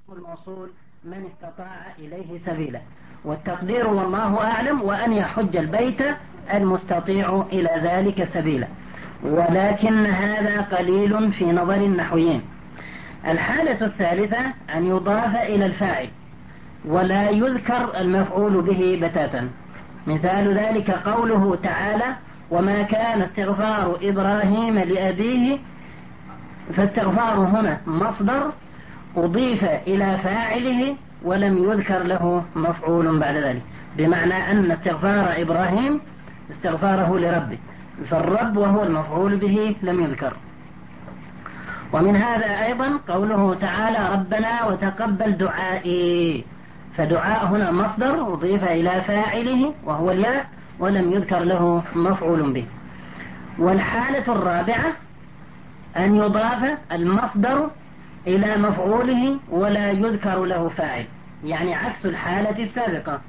الموصول من استطاع إليه سبيلا، والتقدير والله أعلم وأن يحج البيت المستطيع إلى ذلك سبيلا، ولكن هذا قليل في نظر النحويين. الحالة الثالثة أن يضاف إلى الفاعل ولا يذكر المفعول به بتاتا. مثال ذلك قوله تعالى: وما كان استغفار إبراهيم لأبيه، فاستغفار هنا مصدر أضيف إلى فاعله ولم يذكر له مفعول بعد ذلك، بمعنى أن استغفار إبراهيم استغفاره لربه، فالرب وهو المفعول به لم يذكر. ومن هذا أيضا قوله تعالى: ربنا وتقبل دعائي، فدعاء هنا مصدر أضيف إلى فاعله وهو الياء ولم يذكر له مفعول به. والحالة الرابعة أن يضاف المصدر إلى مفعوله ولا يذكر له فاعل، يعني عكس الحالة السابقة.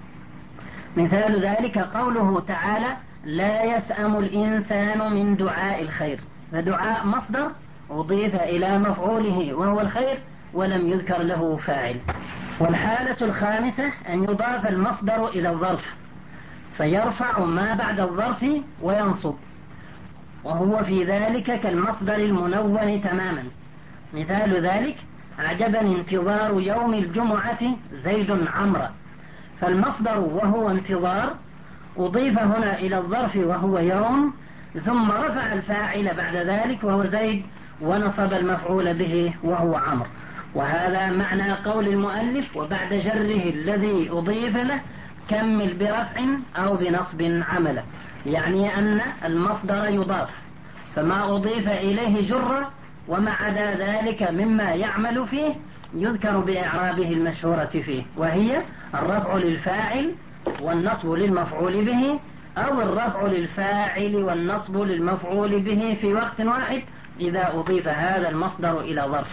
مثال ذلك قوله تعالى: لا يسأم الإنسان من دعاء الخير، فدعاء مصدر أضيف إلى مفعوله وهو الخير ولم يذكر له فاعل. والحالة الخامسة أن يضاف المصدر إلى الظرف فيرفع ما بعد الظرف وينصب، وهو في ذلك كالمصدر المنون تماما. مثال ذلك: أعجبني انتظار يوم الجمعة زيد عمرا، فالمصدر وهو انتظار أضيف هنا إلى الظرف وهو يوم، ثم رفع الفاعل بعد ذلك وهو زيد ونصب المفعول به وهو عمرو. وهذا معنى قول المؤلف: وبعد جره الذي أضيف له كمل برفع أو بنصب عمله، يعني أن المصدر يضاف، فما أضيف إليه جر وما عدا ذلك مما يعمل فيه يذكر بإعرابه المشهورة فيه، وهي الرفع للفاعل والنصب للمفعول به، أو الرفع للفاعل والنصب للمفعول به في وقت واحد إذا أضيف هذا المصدر إلى ظرف.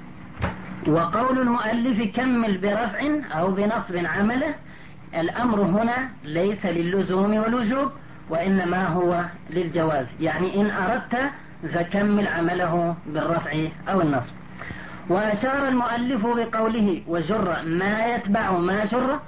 وقول المؤلف كمل برفع أو بنصب عمله، الأمر هنا ليس للزوم والوجوب وإنما هو للجواز، يعني إن أردت فكمل عمله بالرفع أو النصب. وأشار المؤلف بقوله: وجر ما يتبع ما جر،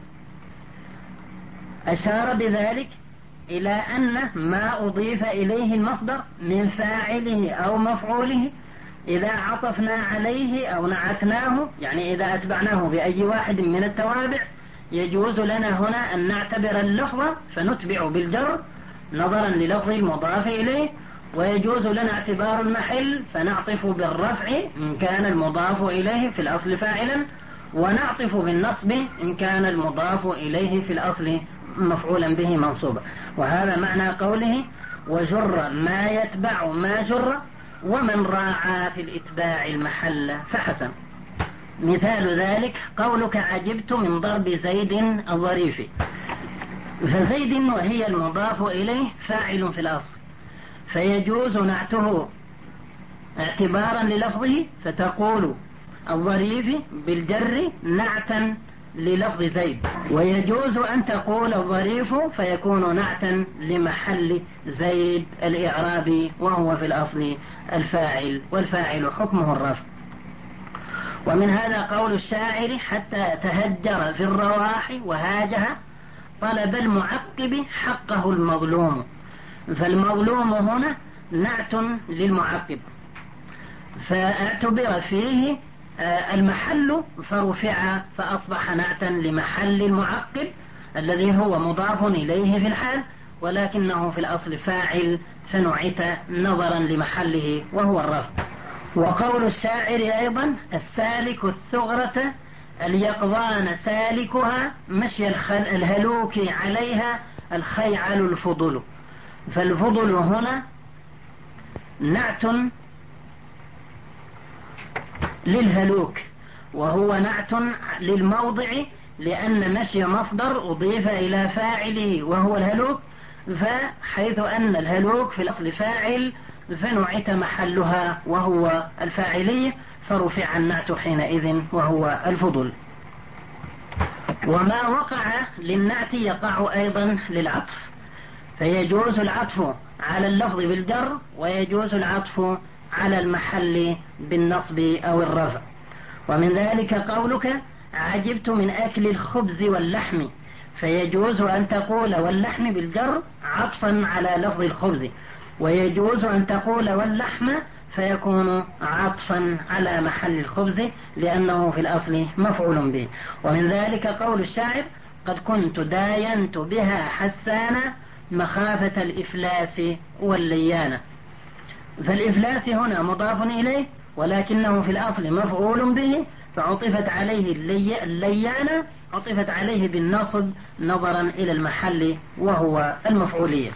أشار بذلك إلى أن ما أضيف إليه المصدر من فاعله أو مفعوله إذا عطفنا عليه أو نعتناه، يعني إذا أتبعناه بأي واحد من التوابع، يجوز لنا هنا أن نعتبر اللفظ فنتبع بالجر نظرا للفظ المضاف إليه، ويجوز لنا اعتبار المحل فنعطف بالرفع إن كان المضاف إليه في الأصل فاعلا، ونعطف بالنصب إن كان المضاف إليه في الأصل مفعولا به منصوبا. وهذا معنى قوله: وجر ما يتبع ما جر ومن راعى في الإتباع المحل فحسن. مثال ذلك قولك: عجبت من ضرب زيد الظريف، فزيد وهي المضاف إليه فاعل في الأصل، فيجوز نعته اعتبارا للفظه، فتقول الظريف بالجر نعتا للفظ زيد، ويجوز أن تقول الظريف فيكون نعتا لمحل زيد الإعرابي وهو في الأصل الفاعل، والفاعل حكمه الرفع. ومن هذا قول الشاعر: حتى تهجر في الرواح وهاجها طلب المعقب حقه المظلوم، فالمظلوم هنا نعت للمعقب، فاعتبر فيه المحل فرفع فأصبح نعتا لمحل المعقب الذي هو مضاف إليه في الحال، ولكنه في الأصل فاعل فنعت نظرا لمحله وهو الرفع. وقول الشاعر أيضا: السالك الثغرة اليقظان سالكها مشي الهلوك عليها الخيعل الفضل، فالفضل هنا نعت للهلوك وهو نعت للموضع، لأن مشي مصدر أضيف إلى فاعله وهو الهلوك، فحيث أن الهلوك في الأصل فاعل فنعت محلها وهو الفاعلية فرفع النعت حينئذ وهو الفضل. وما وقع للنعت يقع أيضا للعطف، فيجوز العطف على اللفظ بالجر ويجوز العطف على المحل بالنصب أو الرفع. ومن ذلك قولك عجبت من أكل الخبز واللحم، فيجوز أن تقول واللحم بالجر عطفا على لفظ الخبز، ويجوز أن تقول واللحم فيكون عطفا على محل الخبز لأنه في الأصل مفعول به. ومن ذلك قول الشاعر قد كنت داينت بها حسانا مخافة الإفلاس والليانة. فالإفلاس هنا مضاف إليه ولكنه في الأصل مفعول به، فعطفت عليه الليانة عطفت عليه بالنصب نظرا إلى المحل وهو المفعولية.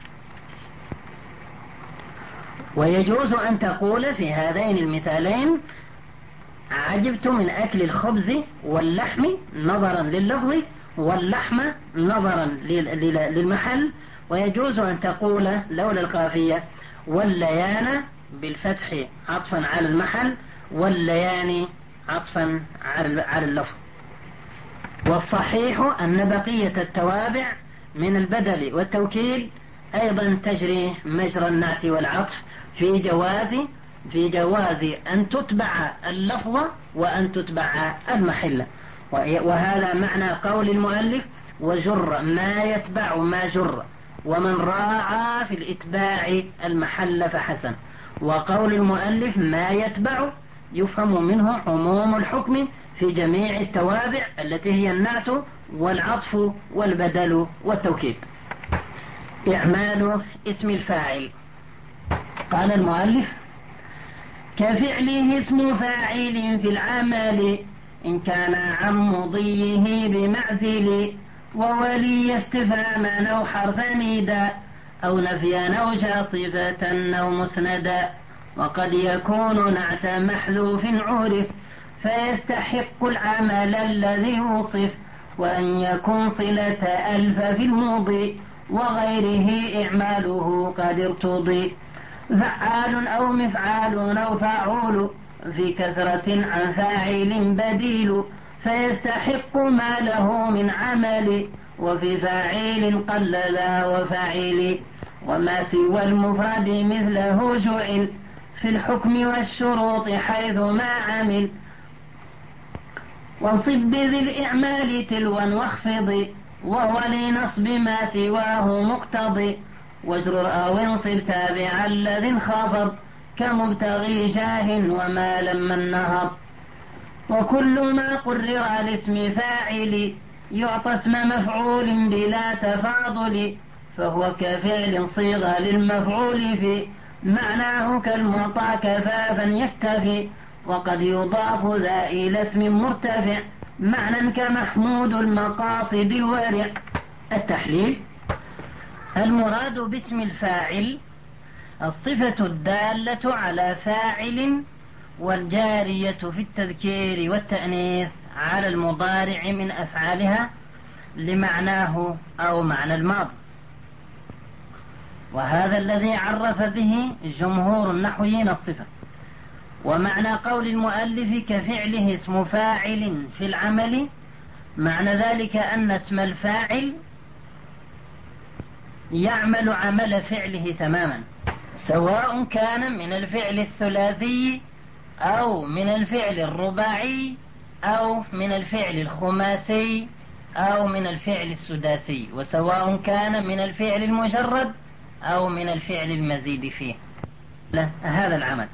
ويجوز أن تقول في هذين المثالين عجبت من أكل الخبز واللحم نظرا لللفظ، واللحم نظرا للمحل. ويجوز أن تقول لولا القافية والليان بالفتح عطفا على المحل، والليان عطفا على اللفظ. والصحيح أن بقية التوابع من البدل والتوكيد أيضا تجري مجرى النعت والعطف في جواز أن تتبع اللفظ وأن تتبع المحل. وهذا معنى قول المؤلف وجر ما يتبع ما جر، ومن راعى في الإتباع المحل فحسن. وقول المؤلف ما يتبع يفهم منه عموم الحكم في جميع التوابع التي هي النعت والعطف والبدل والتوكيد. إعمال اسم الفاعل. قال المؤلف كفعله اسم فاعل في العمل إن كان عن مضيه بمعزل، وولي استفهاما أو حرف نداء أو نفيا أو صفة أو مسندا. وقد يكون نعت محذوف عرف فيستحق العمل الذي وصف، وأن يكون صلة ألف في المضي وغيره إعماله قد ارتضي. فعال أو مفعال أو فاعول في كثرة عن فاعل بديل، فيستحق ما له من عمل، وفي فاعل قل ذا وفاعل. وما سوى المفرد مثله جعل في الحكم والشروط حيث ما عمل. وانصب بذي الإعمال تلوا واخفض، وهو لنصب ما سواه مقتضي. واجرر أو انصب تابع الذي انخفض كمبتغي جاه وما لما النهض. وكل ما قرر لاسم فاعل يعطى اسم مفعول بلا تفاضل، فهو كفعل صيغة للمفعول في معناه كالمعطى كفافا يكتفي. وقد يضاف ذا إلى اسم مرتفع معنى كمحمود المقاصد الورع. التحليل. المراد باسم الفاعل الصفة الدالة على فاعل، والجارية في التذكير والتأنيث على المضارع من أفعالها لمعناه أو معنى الماضي. وهذا الذي عرف به جمهور النحويين الصفة. ومعنى قول المؤلف كفعله اسم فاعل في العمل، معنى ذلك أن اسم الفاعل يعمل عمل فعله تماما، سواء كان من الفعل الثلاثي أو من الفعل الرباعي أو من الفعل الخماسي أو من الفعل السداسي، وسواء كان من الفعل المجرد أو من الفعل المزيد فيه هذا العمل.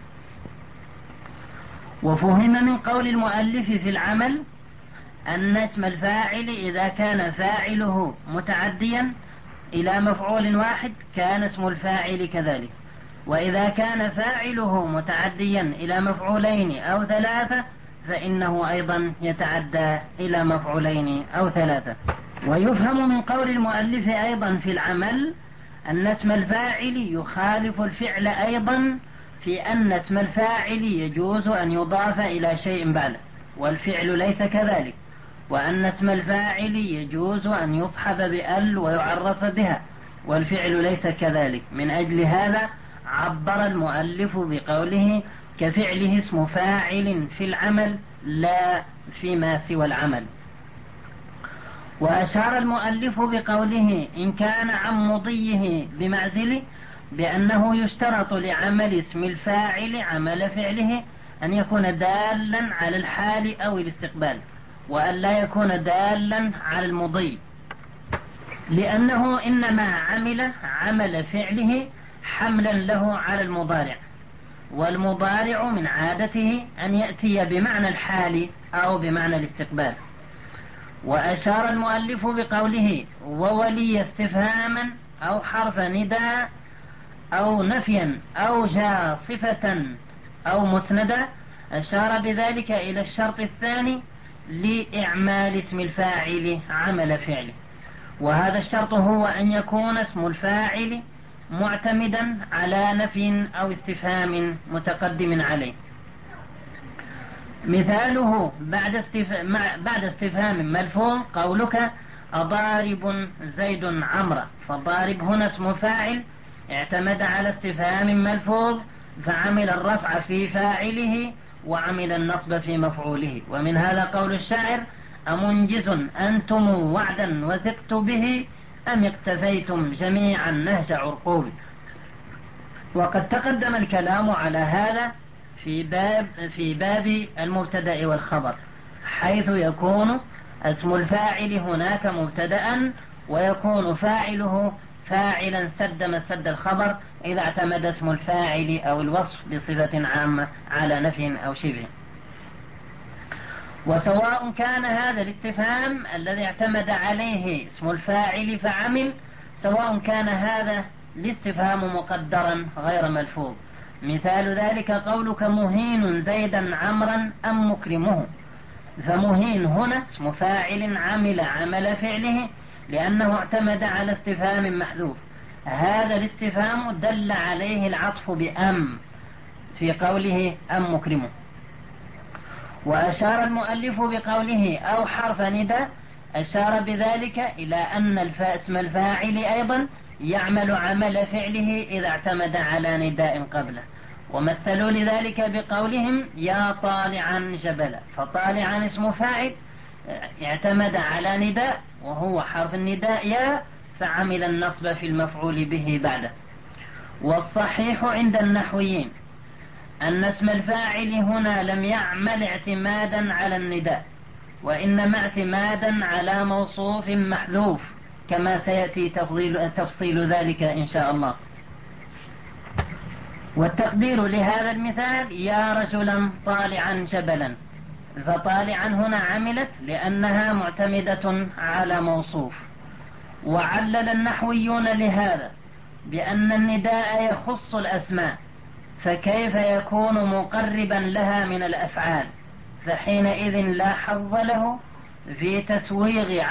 وفهم من قول المؤلف في العمل أن اسم الفاعل إذا كان فاعله متعديا إلى مفعول واحد كان اسم الفاعل كذلك، وإذا كان فاعله متعديا إلى مفعولين أو ثلاثة فإنه أيضا يتعدى إلى مفعولين أو ثلاثة. ويفهم من قول المؤلف أيضا في العمل أن اسم الفاعل يخالف الفعل أيضا في أن اسم الفاعل يجوز أن يضاف إلى شيء بعده والفعل ليس كذلك، وأن اسم الفاعل يجوز أن يصحب بأل ويعرف بها والفعل ليس كذلك. من أجل هذا عبر المؤلف بقوله كفعله اسم فاعل في العمل لا فيما سوى العمل. وأشار المؤلف بقوله إن كان عن مضيه بمعزل بأنه يشترط لعمل اسم الفاعل عمل فعله أن يكون دالا على الحال أو الاستقبال، وأن لا يكون دالا على المضي، لأنه إنما عمل عمل فعله حملا له على المضارع، والمضارع من عادته أن يأتي بمعنى الحال أو بمعنى الاستقبال. وأشار المؤلف بقوله وولي استفهاما أو حرف نداء أو نفيا أو جاء صفة أو مسندا، أشار بذلك إلى الشرط الثاني لإعمال اسم الفاعل عمل فعله، وهذا الشرط هو أن يكون اسم الفاعل معتمدا على نفي أو استفهام متقدم عليه. مثاله بعد استفهام ملفوظ قولك أضارب زيد عمرا، فالضارب هنا اسم فاعل اعتمد على استفهام ملفوظ فعمل الرفع في فاعله وعمل النصب في مفعوله. ومن هذا قول الشاعر أمنجز أنتم وعدا وثقت به أم اقتفيتم جميعا نهج عرقوب. وقد تقدم الكلام على هذا في باب المبتدأ والخبر، حيث يكون اسم الفاعل هناك مبتدأ ويكون فاعله فاعلا سد مسد الخبر إذا اعتمد اسم الفاعل أو الوصف بصفة عامة على نفي أو شبه. وسواء كان هذا الاستفهام الذي اعتمد عليه اسم الفاعل فعمل، سواء كان هذا الاستفهام مقدرا غير ملفوظ. مثال ذلك قولك مهين زيدا عمرا أم مكرمه، فمهين هنا اسم فاعل عمل عمل فعله لأنه اعتمد على استفهام محذوف، هذا الاستفهام دل عليه العطف بأم في قوله أم مكرمه. وأشار المؤلف بقوله أو حرف نداء، أشار بذلك إلى أن اسم الفاعل أيضا يعمل عمل فعله إذا اعتمد على نداء قبله، ومثلوا لذلك بقولهم يا طالعا جبلا، فطالعا اسم فاعل اعتمد على نداء وهو حرف النداء يا، فعمل النصب في المفعول به بعده. والصحيح عند النحويين أن اسم الفاعل هنا لم يعمل اعتمادا على النداء، وإنما اعتمادا على موصوف محذوف، كما سيأتي تفصيل ذلك إن شاء الله. والتقدير لهذا المثال يا رجلا طالعا جبلا، فطالعا هنا عملت لأنها معتمدة على موصوف. وعلل النحويون لهذا بأن النداء يخص الأسماء، فكيف يكون مقربا لها من الأفعال، فحينئذ لا حظ له في تسويغ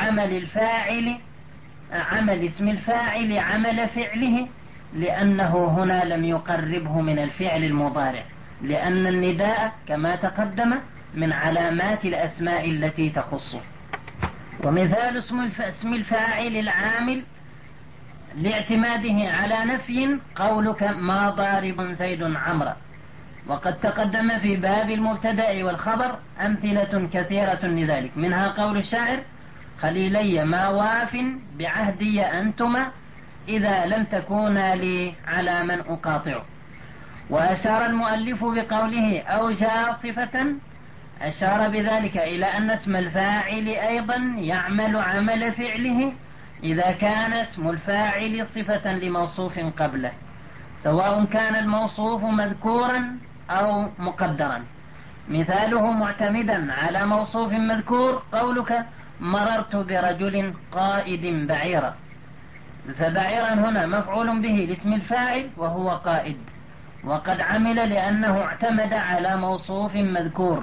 عمل اسم الفاعل عمل فعله، لأنه هنا لم يقربه من الفعل المضارع، لأن النداء كما تقدم من علامات الأسماء التي تخصه. ومثال اسم الفاعل العامل لاعتماده على نفي قولك ما ضارب زيد عمرا. وقد تقدم في باب المبتدأ والخبر أمثلة كثيرة لذلك، منها قول الشاعر خليلي ما واف بعهدي أنتما إذا لم تكونا لي على من أقاطع. وأشار المؤلف بقوله أو جاء صفة، أشار بذلك إلى أن اسم الفاعل أيضا يعمل عمل فعله إذا كان اسم الفاعل صفة لموصوف قبله، سواء كان الموصوف مذكورا أو مقدرا. مثاله معتمدا على موصوف مذكور قولك مررت برجل قائد بعيرا، فبعيرا هنا مفعول به لاسم الفاعل وهو قائد، وقد عمل لأنه اعتمد على موصوف مذكور.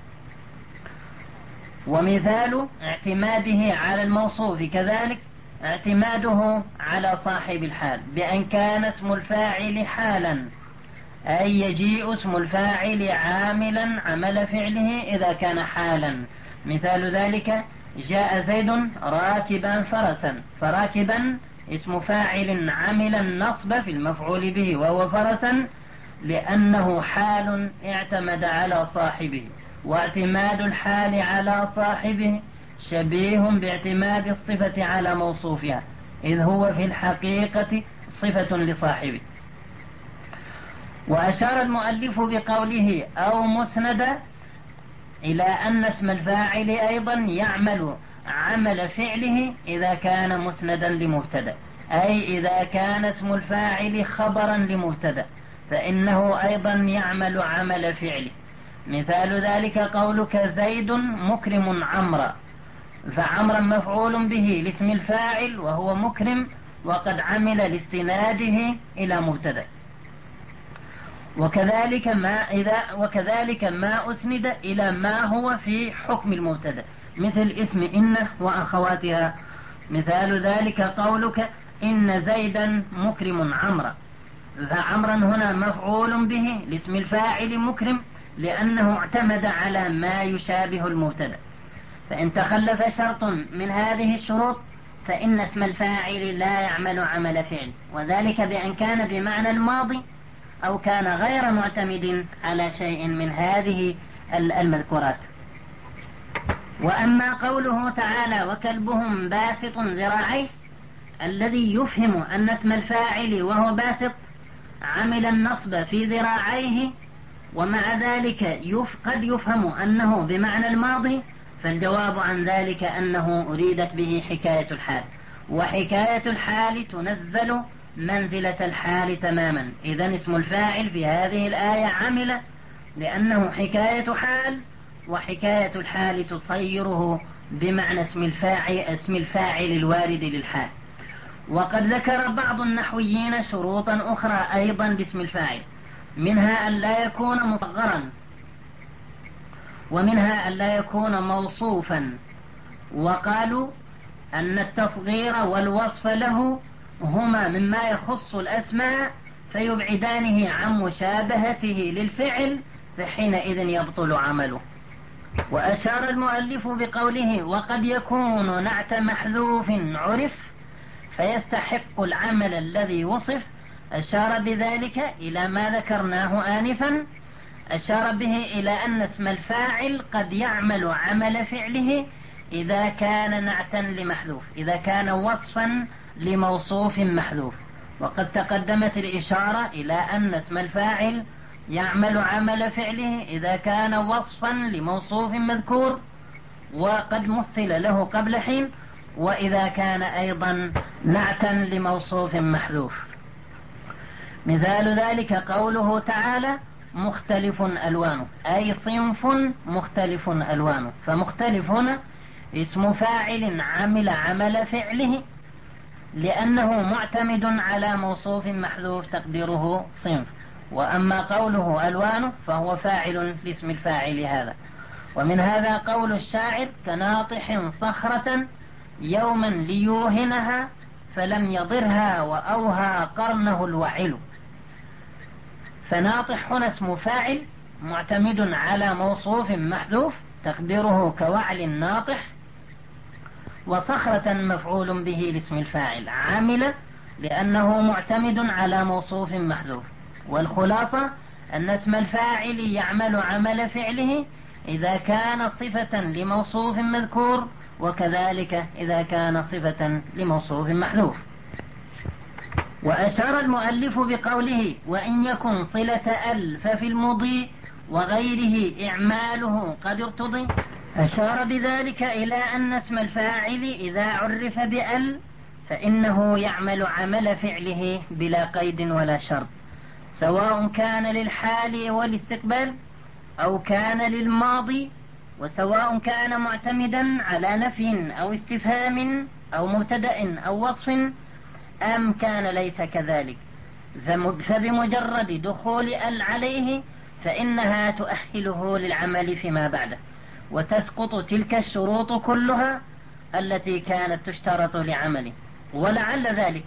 ومثال اعتماده على الموصوف كذلك اعتماده على صاحب الحال، بأن كان اسم الفاعل حالا، أي يجيء اسم الفاعل عاملا عمل فعله إذا كان حالا. مثال ذلك جاء زيد راكبا فرسا، فراكبا اسم فاعل عمل النصب في المفعول به وهو فرسا، لأنه حال اعتمد على صاحبه، واعتماد الحال على صاحبه شبيه باعتماد الصفة على موصوفها، إذ هو في الحقيقة صفة لصاحبه. وأشار المؤلف بقوله أو مسندا إلى أن اسم الفاعل أيضا يعمل عمل فعله إذا كان مسندا لمبتدأ، أي إذا كان اسم الفاعل خبرا لمبتدأ فإنه أيضا يعمل عمل فعله. مثال ذلك قولك زيد مكرم عمرا، فعمرا مفعول به لاسم الفاعل وهو مكرم وقد عمل لاستناده إلى مبتدأ. وكذلك ما أسند إلى ما هو في حكم المبتدأ مثل اسم إن وأخواتها. مثال ذلك قولك إن زيدا مكرم عمرا، فعمرا هنا مفعول به لاسم الفاعل مكرم لأنه اعتمد على ما يشابه المبتدأ. فإن تخلف شرط من هذه الشروط فإن اسم الفاعل لا يعمل عمل فعل، وذلك بأن كان بمعنى الماضي أو كان غير معتمد على شيء من هذه المذكورات. وأما قوله تعالى وكلبهم باسط ذراعيه الذي يفهم أن اسم الفاعل وهو باسط عمل النصب في ذراعيه، ومع ذلك قد يفهم أنه بمعنى الماضي، فالجواب عن ذلك أنه أريدت به حكاية الحال، وحكاية الحال تنزل منزلة الحال تماما. إذن اسم الفاعل في هذه الآية عمل لأنه حكاية حال، وحكاية الحال تصيره بمعنى اسم الفاعل الوارد للحال. وقد ذكر بعض النحويين شروطا أخرى أيضا باسم الفاعل، منها أن لا يكون مصغرا، ومنها أن لا يكون موصوفا، وقالوا أن التصغير والوصف له هما مما يخص الأسماء فيبعدانه عن مشابهته للفعل، فحينئذ يبطل عمله. وأشار المؤلف بقوله وقد يكون نعت محذوف عرف فيستحق العمل الذي وصف، أشار بذلك إلى ما ذكرناه آنفا، أشار به إلى أن اسم الفاعل قد يعمل عمل فعله إذا كان نعتا لمحذوف، إذا كان وصفا لموصوف محذوف. وقد تقدمت الإشارة إلى أن اسم الفاعل يعمل عمل فعله إذا كان وصفا لموصوف مذكور وقد مثل له قبل حين، وإذا كان أيضا نعتا لموصوف محذوف. مثال ذلك قوله تعالى مختلف ألوانه، أي صنف مختلف ألوانه، فمختلف اسم فاعل عمل عمل فعله لأنه معتمد على موصوف محذوف تقديره صنف، وأما قوله ألوانه فهو فاعل لاسم الفاعل هذا. ومن هذا قول الشاعر كناطح صخرة يوما ليوهنها فلم يضرها وأوهى قرنه الوعل. فناطح هنا اسم فاعل معتمد على موصوف محذوف تقديره كوعل ناطح، وصخرة مفعول به لاسم الفاعل عامل لأنه معتمد على موصوف محذوف. والخلاصة أن اسم الفاعل يعمل عمل فعله إذا كان صفة لموصوف مذكور، وكذلك إذا كان صفة لموصوف محذوف. وأشار المؤلف بقوله وإن يكن صلة أل ففي المضي وغيره إعماله قد ارتضي، أشار بذلك إلى أن اسم الفاعل إذا عرف بأل فإنه يعمل عمل فعله بلا قيد ولا شرط، سواء كان للحال والاستقبال أو كان للماضي، وسواء كان معتمدا على نفي أو استفهام أو مبتدأ أو وصف أم كان ليس كذلك، فبمجرد دخول أل عليه فإنها تؤهله للعمل فيما بعده، وتسقط تلك الشروط كلها التي كانت تشترط لعمله. ولعل ذلك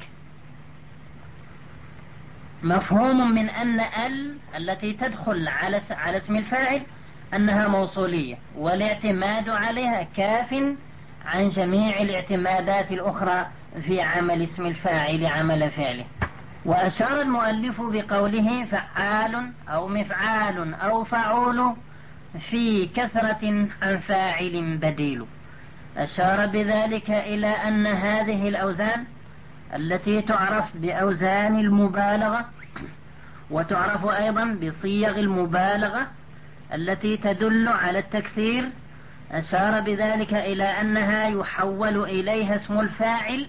مفهوم من أن ال التي تدخل على اسم الفاعل أنها موصولية، والاعتماد عليها كاف عن جميع الاعتمادات الأخرى في عمل اسم الفاعل عمل فعله. وأشار المؤلف بقوله فعال أو مفعال أو فعول في كثرة عن فاعل بديل، أشار بذلك إلى أن هذه الأوزان التي تعرف بأوزان المبالغة وتعرف أيضا بصيغ المبالغة التي تدل على التكثير. أشار بذلك إلى أنها يحول إليها اسم الفاعل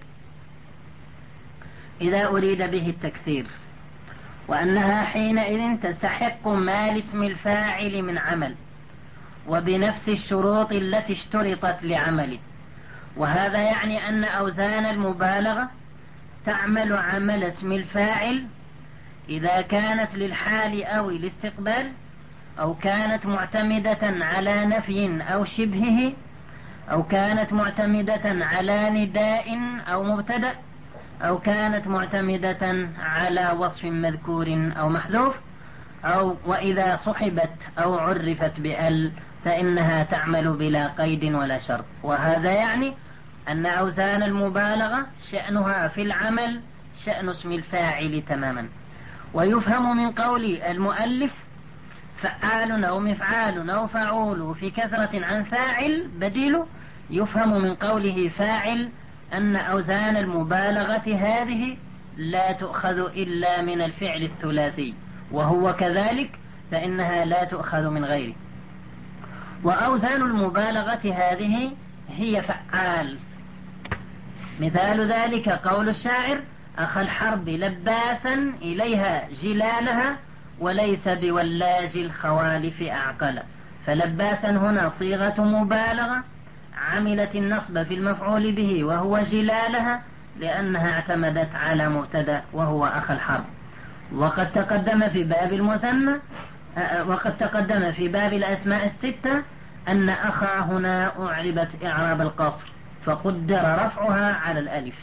إذا أريد به التكثير، وأنها حينئذ تستحق ما لاسم الفاعل من عمل وبنفس الشروط التي اشترطت لعمله. وهذا يعني أن أوزان المبالغة تعمل عمل اسم الفاعل إذا كانت للحال أو الاستقبال، أو كانت معتمدة على نفي أو شبهه، أو كانت معتمدة على نداء أو مبتدأ، أو كانت معتمدة على وصف مذكور أو محذوف، أو وإذا صحبت أو عرفت بأل فإنها تعمل بلا قيد ولا شرط. وهذا يعني أن أوزان المبالغة شأنها في العمل شأن اسم الفاعل تماما. ويفهم من قول المؤلف فعال أو مفعال أو فعول في كثرة عن فاعل بديله، يفهم من قوله فاعل أن أوزان المبالغة هذه لا تؤخذ إلا من الفعل الثلاثي، وهو كذلك فإنها لا تؤخذ من غيره. وأوزان المبالغة هذه هي فعال. مثال ذلك قول الشاعر أخ الحرب لباسا إليها جلالها وليس بولاج الخوالف أعقلا. فلباسا هنا صيغة مبالغة عملت النصب في المفعول به وهو جلالها، لأنها اعتمدت على مبتدأ وهو أخ الحرب. وقد تقدم في باب المثنى وقد تقدم في باب الأسماء الستة أن أخا هنا أعربت إعراب القصر فقدر رفعها على الألف.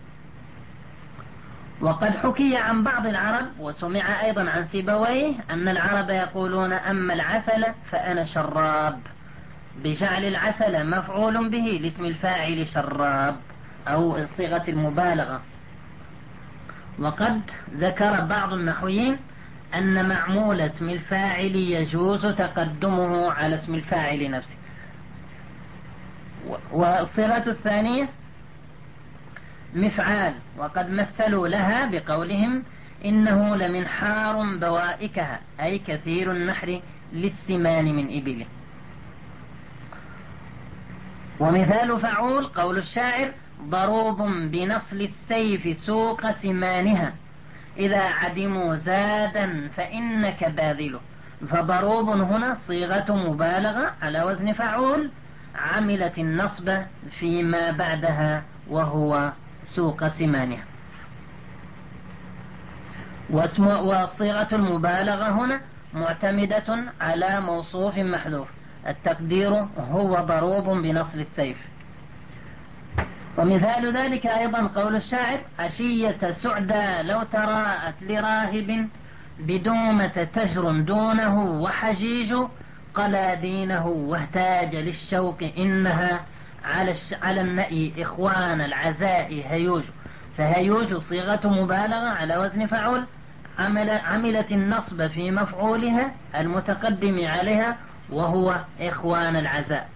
وقد حكي عن بعض العرب وسمع أيضا عن سيبويه أن العرب يقولون أما العسل فأنا شراب، بجعل العسل مفعول به لاسم الفاعل شراب أو صيغة المبالغة. وقد ذكر بعض النحويين أن معمول اسم الفاعل يجوز تقدمه على اسم الفاعل نفسه. والصيغة الثانية مفعال، وقد مثلوا لها بقولهم إنه لمنحار بوائكها، أي كثير النحر للسمان من إبله. ومثال فعول قول الشاعر ضروب بنصل السيف سوق سمانها إذا عدموا زادا فإنك باذله. فضروب هنا صيغة مبالغة على وزن فعول عملت النصب فيما بعدها وهو سوق سمانها. وصيغة المبالغة هنا معتمدة على موصوف محذوف، التقدير هو ضروب بنصل السيف. ومثال ذلك أيضا قول الشاعر عشية سعدى لو تراءت لراهب بدومة تجر دونه وحجيج قلى دينه واهتاج للشوق إنها على النأي إخوان العزاء هيوج. فهيوج صيغة مبالغة على وزن فعول عملت النصب في مفعولها المتقدم عليها وهو إخوان العزاء.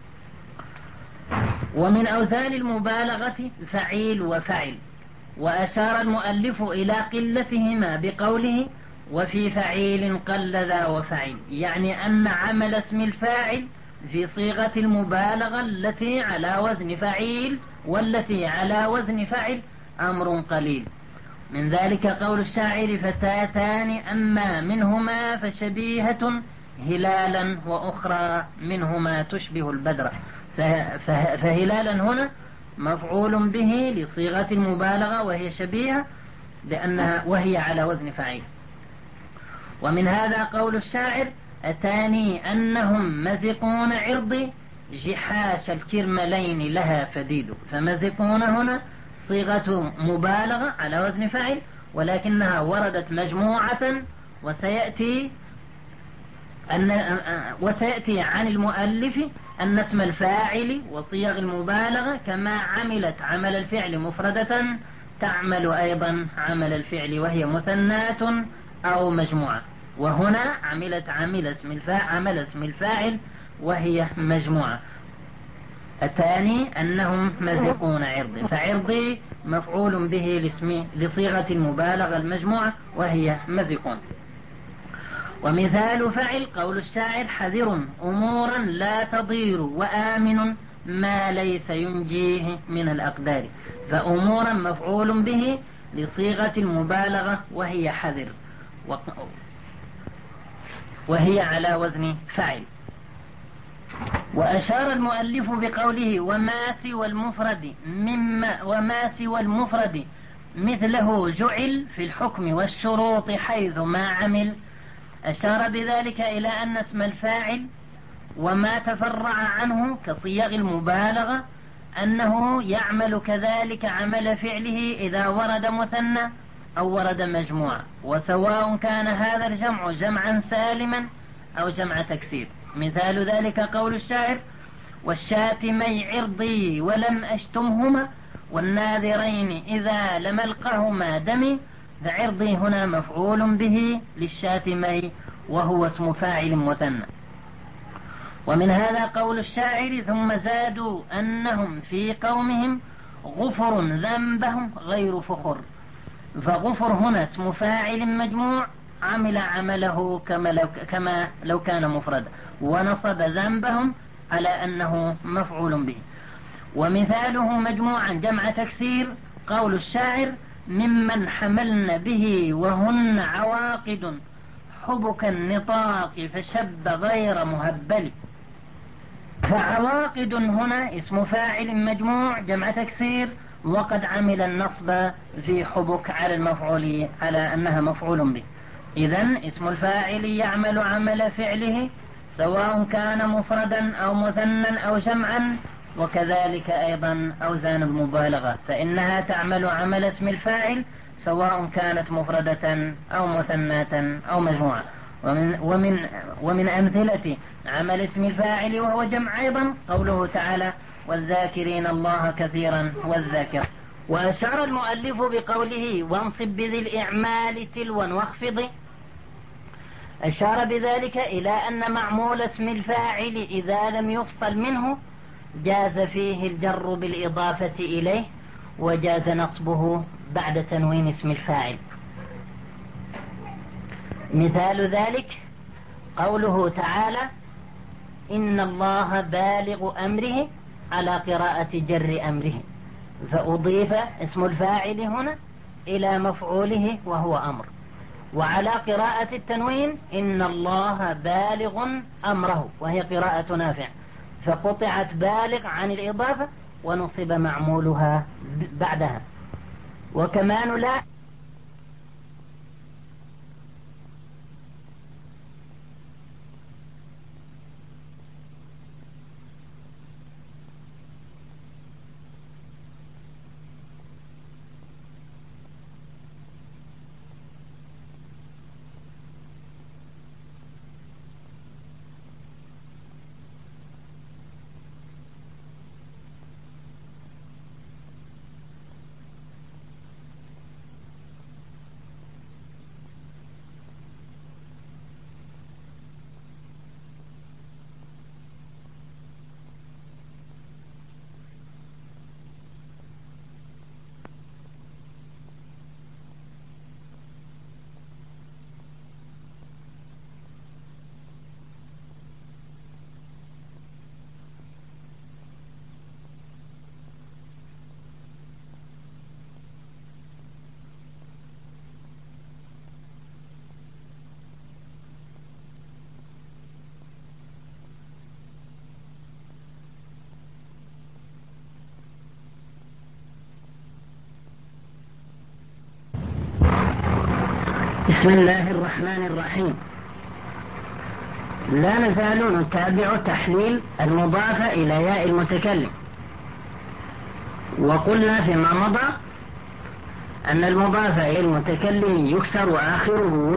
ومن أوزان المبالغة فعيل وفعل، وأشار المؤلف إلى قلتهما بقوله وفي فعيل قل ذا وفعل، يعني أن عمل اسم الفاعل في صيغة المبالغة التي على وزن فعيل والتي على وزن فعل أمر قليل. من ذلك قول الشاعر فتاتان أما منهما فشبيهة هلالا وأخرى منهما تشبه البدر. فهلالا هنا مفعول به لصيغة المبالغة وهي شبيهة وهي على وزن فعيل. ومن هذا قول الشاعر أتاني أنهم مزقون عرضي جحاش الكرملين لها فديد. فمزقون هنا صيغة مبالغة على وزن فعل، ولكنها وردت مجموعة، وسيأتي عن المؤلف أن اسم الفاعل وصيغ المبالغة كما عملت عمل الفعل مفردة تعمل أيضا عمل الفعل وهي مثنات أو مجموعة. وهنا عمل اسم الفاعل وهي مجموعة. الثاني أنهم مزقون عرضي، فعرضي مفعول به لصيغة المبالغة المجموعة وهي مزقون. ومثال فعل قول الشاعر حذر أمورا لا تضير وآمن ما ليس ينجيه من الأقدار، فأمورا مفعول به لصيغة المبالغة وهي حذر، وهي على وزن فعل. وأشار المؤلف بقوله وما سوى المفرد مثله جعل في الحكم والشروط حيث ما عمل، أشار بذلك إلى أن اسم الفاعل وما تفرع عنه كصيغ المبالغة أنه يعمل كذلك عمل فعله إذا ورد مثنى أو ورد مجموعة، وسواء كان هذا الجمع جمعا سالما أو جمع تكسير. مثال ذلك قول الشاعر والشاتمي عرضي ولم أشتمهما والناذرين إذا لم ألقهما دمي، فعرضي هنا مفعول به للشاتمي وهو اسم فاعل مثنى. ومن هذا قول الشاعر ثم زادوا أنهم في قومهم غفر ذنبهم غير فخر، فغفر هنا اسم فاعل مجموع عمل عمله كما لو كان مفردا، ونصب ذنبهم على أنه مفعول به. ومثاله مجموعا جمع تكسير قول الشاعر ممن حملن به وهن عواقد حبك النطاق فشب غير مهبل، فعواقد هنا اسم فاعل مجموع جمع تكسير وقد عمل النصب في حبك على المفعول على أنها مفعول به. إذن اسم الفاعل يعمل عمل فعله سواء كان مفردا أو مثنى أو جمعا، وكذلك أيضا أوزان المبالغة فإنها تعمل عمل اسم الفاعل سواء كانت مفردة أو مثناة أو مجموعة. ومن أمثلة عمل اسم الفاعل وهو جمع أيضا قوله تعالى والذاكرين الله كثيرا والذاكرة. وأشار المؤلف بقوله وانصب بذي الإعمال تلوا واخفض، أشار بذلك إلى أن معمول اسم الفاعل إذا لم يفصل منه جاز فيه الجر بالإضافة إليه وجاز نصبه بعد تنوين اسم الفاعل. مثال ذلك قوله تعالى إن الله بالغ أمره على قراءة جر أمره، فأضيف اسم الفاعل هنا إلى مفعوله وهو أمر، وعلى قراءة التنوين إن الله بالغ أمره وهي قراءة نافع، فقطعت بالغ عن الإضافة ونصب معمولها بعدها. وكمان لا بسم الله الرحمن الرحيم. لا نزال نتابع تحليل المضاف إلى ياء المتكلم، وقلنا فيما مضى أن المضاف إلى المتكلم يكسر آخره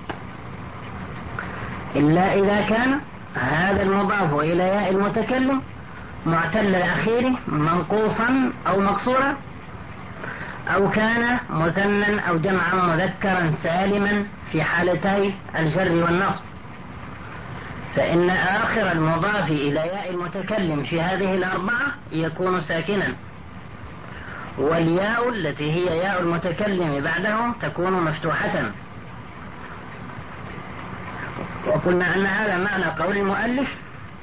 إلا إذا كان هذا المضاف إلى ياء المتكلم معتل الأخير منقوصا أو مكسورا، أو كان مثنى أو جمعا مذكرا سالما في حالتي الجر والنصب. فإن آخر المضاف إلى ياء المتكلم في هذه الأربعة يكون ساكنا، والياء التي هي ياء المتكلم بعده تكون مفتوحة. وقلنا أن هذا معنى قول المؤلف: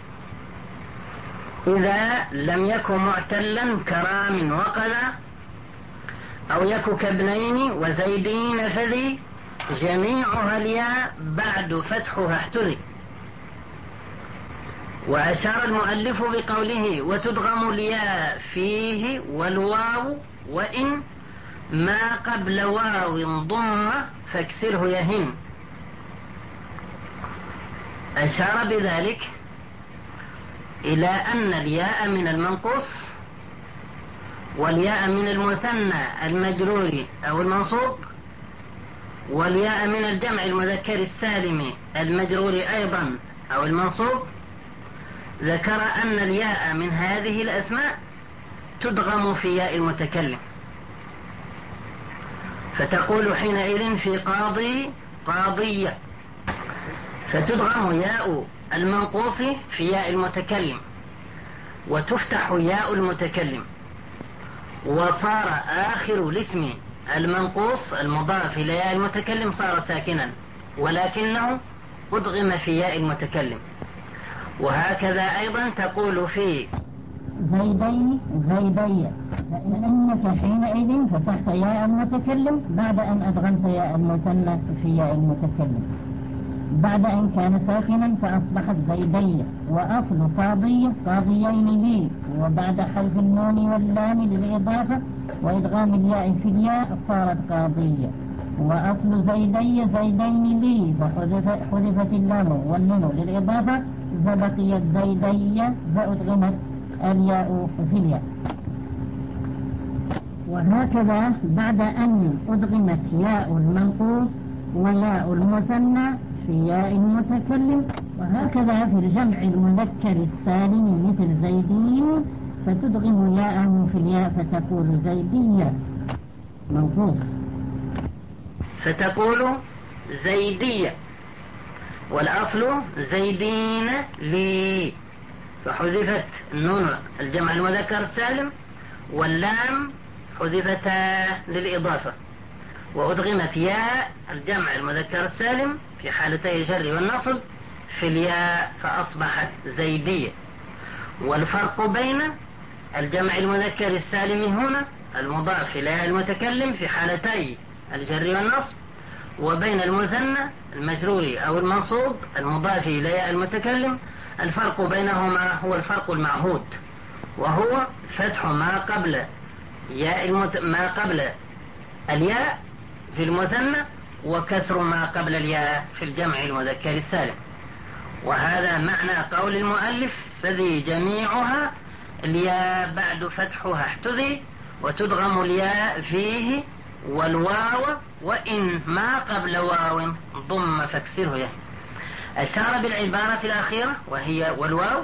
إذا لم يكن معتلا كرام وقذا، أو يك كابنين وزيدين فذي، جميعها الياء بعد فتحها احتذي. وأشار المؤلف بقوله: وتدغم الياء فيه والواو، وإن ما قبل واو ضم فاكسره يهن. أشار بذلك إلى أن الياء من المنقوص والياء من المثنى المجرور أو المنصوب والياء من الجمع المذكر السالم المجرور أيضا أو المنصوب، ذكر أن الياء من هذه الأسماء تدغم في ياء المتكلم، فتقول حينئذ في قاضي قاضية، فتدغم ياء المنقوص في ياء المتكلم وتفتح ياء المتكلم، وصار آخر الاسم المنقوص المضاف إلى ياء المتكلم صار ساكنا، ولكنه أدغم في ياء المتكلم. وهكذا أيضا تقول في زيدين زيدي، فإنك حينئذ فتحت ياء المتكلم بعد أن أدغمت ياء المثنى في ياء المتكلم بعد أن كان ساكنا فأصبحت زيدية. وأصل قاضية قاضيين لي، وبعد حذف النون واللام للإضافة وإدغام الياء في الياء صارت قاضية. وأصل زيدية زيدين لي، فحذفت اللام والنون للإضافة فبقيت زيدية فأدغمت الياء في الياء. وهكذا بعد أن أدغمت ياء المنقوص وياء المثنى في ياء المتكلم، وهكذا في الجمع المذكر السالم مثل زيدين فتدغم ياءه في الياء فتقول زيدية منقوص، فتقول زيدية، والأصل زيدين لي، فحذفت النون الجمع المذكر السالم واللام حذفتا للإضافة، وأدغمت ياء الجمع المذكر السالم في حالتي الجر والنصب في الياء فأصبحت زيدية. والفرق بين الجمع المذكر السالم هنا المضاف إلى ياء المتكلم في حالتي الجر والنصب وبين المثنى المجرور أو المنصوب المضاف إلى ياء المتكلم، الفرق بينهما هو الفرق المعهود، وهو فتح ما قبل ما قبل الياء في المثنى وكسر ما قبل الياء في الجمع المذكر السالم. وهذا معنى قول المؤلف: فذي جميعها الياء بعد فتحها احتذي، وتدغم الياء فيه والواو، وإن ما قبل واو ضم فاكسره يه. أشار بالعبارة الأخيرة وهي والواو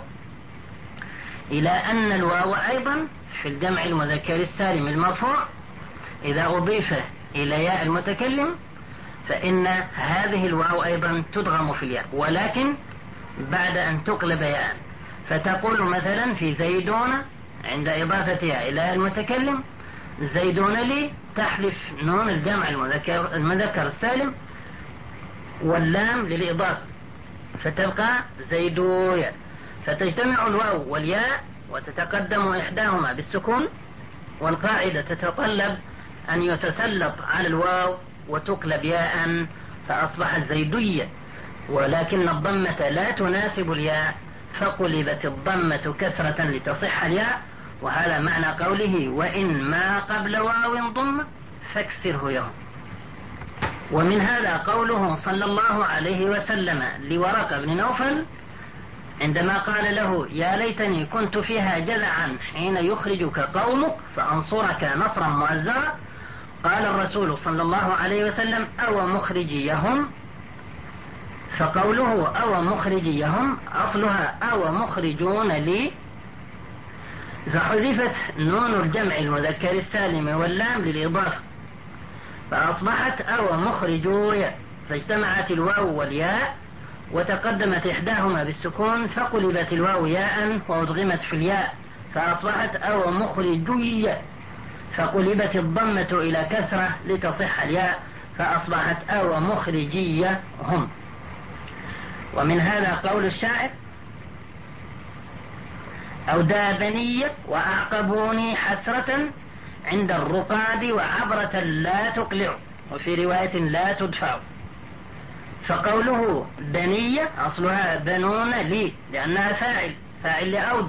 إلى أن الواو أيضا في الجمع المذكر السالم المرفوع إذا أضيف إلى ياء المتكلم فإن هذه الواو أيضا تدغم في الياء، ولكن بعد أن تقلب ياء، فتقول مثلا في زيدون عند إضافتها إلى المتكلم زيدون لي، تحذف نون الجمع المذكر السالم واللام للإضافة فتبقى زيدوية، فتجتمع الواو والياء وتتقدم إحداهما بالسكون، والقاعدة تتطلب أن يتسلط على الواو وتقلب ياء فأصبحت زيدية، ولكن الضمة لا تناسب الياء فقلبت الضمة كسرة لتصح الياء. وهذا معنى قوله: وإن ما قبل واو ضم فاكسره يوم. ومن هذا قوله صلى الله عليه وسلم لورقة بن نوفل عندما قال له: يا ليتني كنت فيها جذعا حين يخرجك قومك فأنصرك نصرا مؤزرا، قال الرسول صلى الله عليه وسلم: أو مخرجيهم، فقوله أو مخرجيهم أصلها أو مخرجون لي، فحذفت نون الجمع المذكر السالم واللام للإضافة فأصبحت أو مخرجوية، فاجتمعت الواو والياء وتقدمت إحداهما بالسكون فقلبت الواو ياء وأدغمت في الياء فأصبحت أو مخرجي، فقلبت الضمة إلى كسرة لتصح الياء فأصبحت أو مخرجي هم. ومن هذا قول الشاعر: أو دابني وأعقبوني حسرة عند الرقاد وعبرة لا تقلع، وفي رواية لا تدفع. فقوله بنية أصلها بنون لي لأنها فاعل لأودى،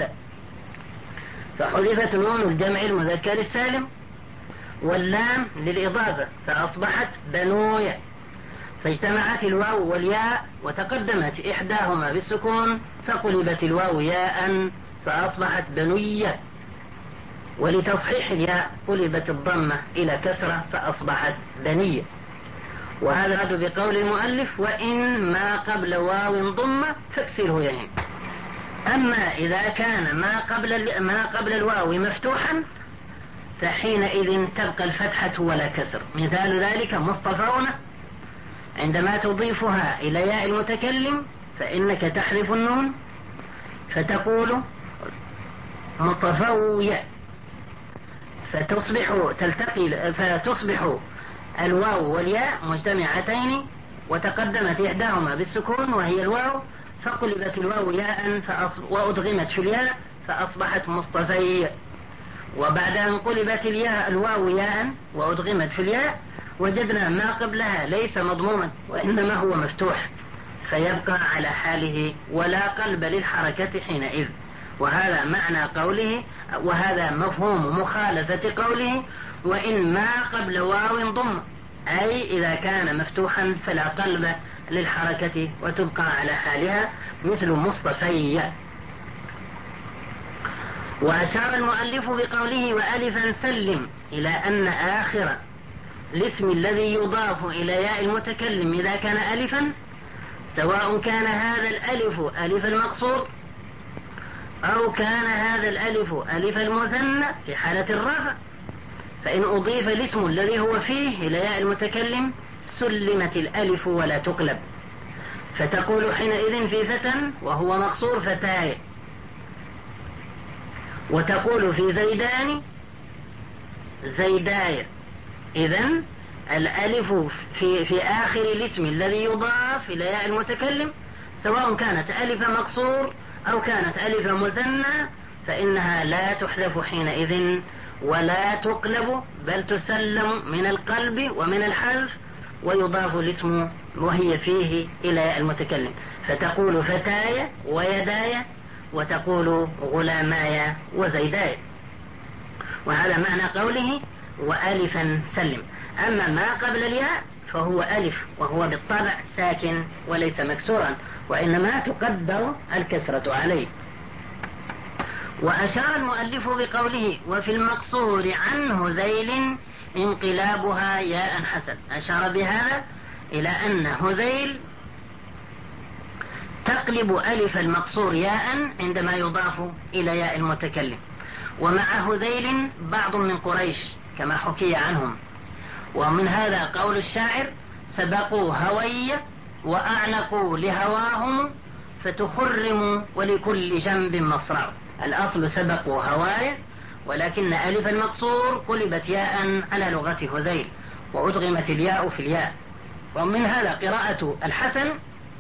فحذفت نون الجمع المذكر السالم واللام للإضافة فأصبحت بنوية، فاجتمعت الواو والياء وتقدمت إحداهما بالسكون فقلبت الواو ياء فأصبحت بنية، ولتصحيح الياء قلبت الضمة إلى كسرة فأصبحت بنية. وهذا رد بقول المؤلف: وإن ما قبل واو ضمة فاكسره يهين. أما إذا كان ما قبل الواو مفتوحا فحينئذ تبقى الفتحة ولا كسر. مثال ذلك مصطفون، عندما تضيفها إلى ياء المتكلم فإنك تحذف النون فتقول مطفوية، فتصبح الواو والياء مجتمعتين وتقدمت إحداهما بالسكون وهي الواو فقلبت الواو ياء وأدغمت في الياء فأصبحت مصطفي. وبعد أن قلبت الواو ياء وأدغمت في الياء وجدنا ما قبلها ليس مضموما وإنما هو مفتوح فيبقى على حاله ولا قلب للحركة حينئذ. وهذا معنى قوله، وهذا مفهوم مخالفة قوله: وإن ما قبل واو ضم، أي إذا كان مفتوحا فلا قلب للحركة وتبقى على حالها مثل مصطفي. وأشار المؤلف بقوله: وألفا سلم، إلى أن آخر الاسم الذي يضاف إلى ياء المتكلم إذا كان ألفا، سواء كان هذا الألف ألف المقصور أو كان هذا الألف ألف المثنى في حالة الرفع، فإن أضيف الاسم الذي هو فيه إلى ياء المتكلم سلمت الألف ولا تقلب، فتقول حينئذ في فتى وهو مقصور فتاي، وتقول في زيدان زيداي. إذن الألف في آخر الاسم الذي يضاف إلى ياء المتكلم سواء كانت ألف مقصور أو كانت ألف مثنى فإنها لا تحذف حينئذ ولا تقلب، بل تسلم من القلب ومن الحذف ويضاف الاسم وهي فيه إلى ياء المتكلم، فتقول فتاي ويداي وتقول غلاماي وزيداي. وهذا معنى قوله: وألفا سلم. أما ما قبل الياء فهو ألف وهو بالطبع ساكن وليس مكسورا وإنما تقدر الكسرة عليه. وأشار المؤلف بقوله: وفي المقصور عن هذيل انقلابها ياء حسن. أشار بهذا إلى أن هذيل تقلب ألف المقصور ياء عندما يضاف إلى ياء المتكلم. ومع هذيل بعض من قريش كما حكي عنهم. ومن هذا قول الشاعر: سبقوا هوي وأعنقوا لهواهم فتخرموا ولكل جنب مصرع. الأصل سبقوا هواي، ولكن ألف المقصور قلبت ياء على لغة هذيل وأدغمت الياء في الياء. ومن هذا قراءة الحسن: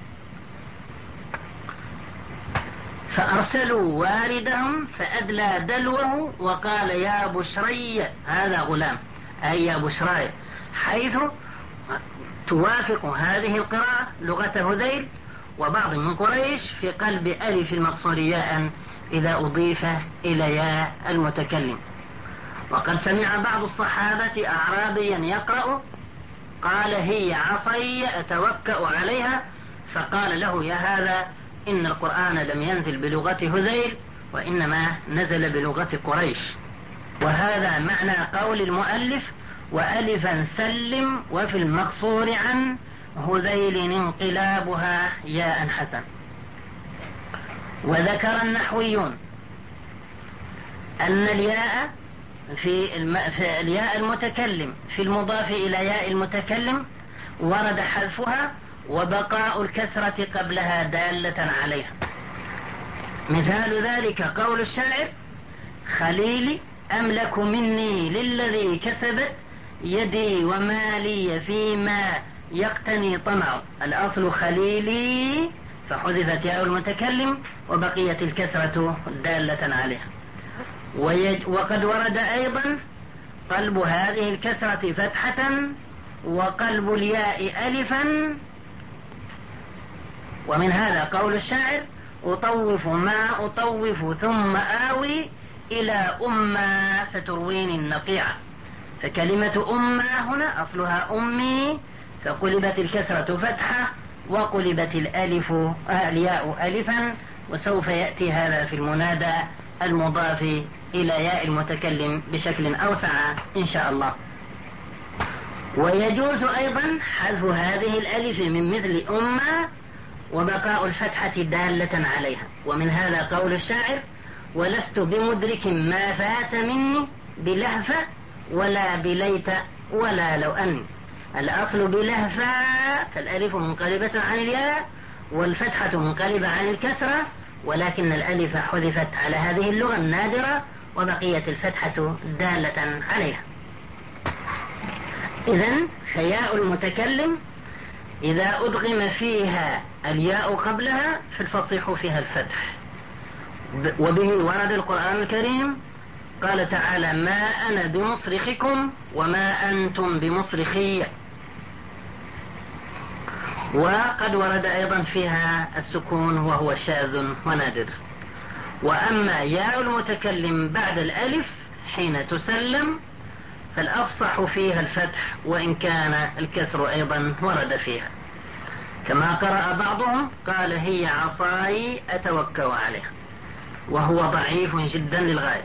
فأرسلوا واردهم فأدلى دلوه وقال يا بشري هذا غلام، أي يا بشراي، حيث توافق هذه القراءة لغة هذيل وبعض من قريش في قلب ألف المقصور ياء إذا أضيف إلى ياء المتكلم. وقد سمع بعض الصحابة أعرابيا يقرأ: قال هي عصي أتوكأ عليها، فقال له: يا هذا إن القرآن لم ينزل بلغة هذيل وإنما نزل بلغة قريش. وهذا معنى قول المؤلف: وألفا سلم وفي المقصور عن هذيل انقلابها ياء حسن. وذكر النحويون أن الياء في الياء المتكلم في المضاف إلى ياء المتكلم ورد حذفها وبقاء الكسرة قبلها دالة عليها. مثال ذلك قول الشاعر: خليلي أملك مني للذي كسبت يدي وما لي فيما يقتني طمع. الأصل خليلي، فحذفت ياء المتكلم وبقيت الكسرة دالة عليها. وقد ورد أيضا قلب هذه الكسرة فتحة وقلب الياء ألفا. ومن هذا قول الشاعر: أطوف ما أطوف ثم آوي إلى أمة فترويني النقيعة. فكلمة أمة هنا أصلها أمي، فقلبت الكسرة فتحة وقلبت الياء ألفا، وسوف يأتي هذا في المنادى المضاف إلى ياء المتكلم بشكل أوسع إن شاء الله. ويجوز أيضا حذف هذه الألف من مثل أمة وبقاء الفتحة دالة عليها. ومن هذا قول الشاعر: ولست بمدرك ما فات مني بلهفة ولا بليت ولا لو أني. الأصل بلهفة، فالألف منقلبة عن الياء والفتحة منقلبة عن الكسرة، ولكن الألف حذفت على هذه اللغة النادرة وبقيت الفتحة دالة عليها. إذن فياء المتكلم إذا أدغم فيها الياء قبلها فالفصيح فيها الفتح. وبه ورد القرآن الكريم، قال تعالى: ما أنا بمصرخكم وما أنتم بمصرخي. وقد ورد أيضا فيها السكون وهو شاذ ونادر. وأما ياء المتكلم بعد الألف حين تسلم فالأفصح فيها الفتح، وإن كان الكسر أيضا ورد فيها، كما قرأ بعضهم: قال هي عصاي أتوكأ عليها، وهو ضعيف جدا للغاية.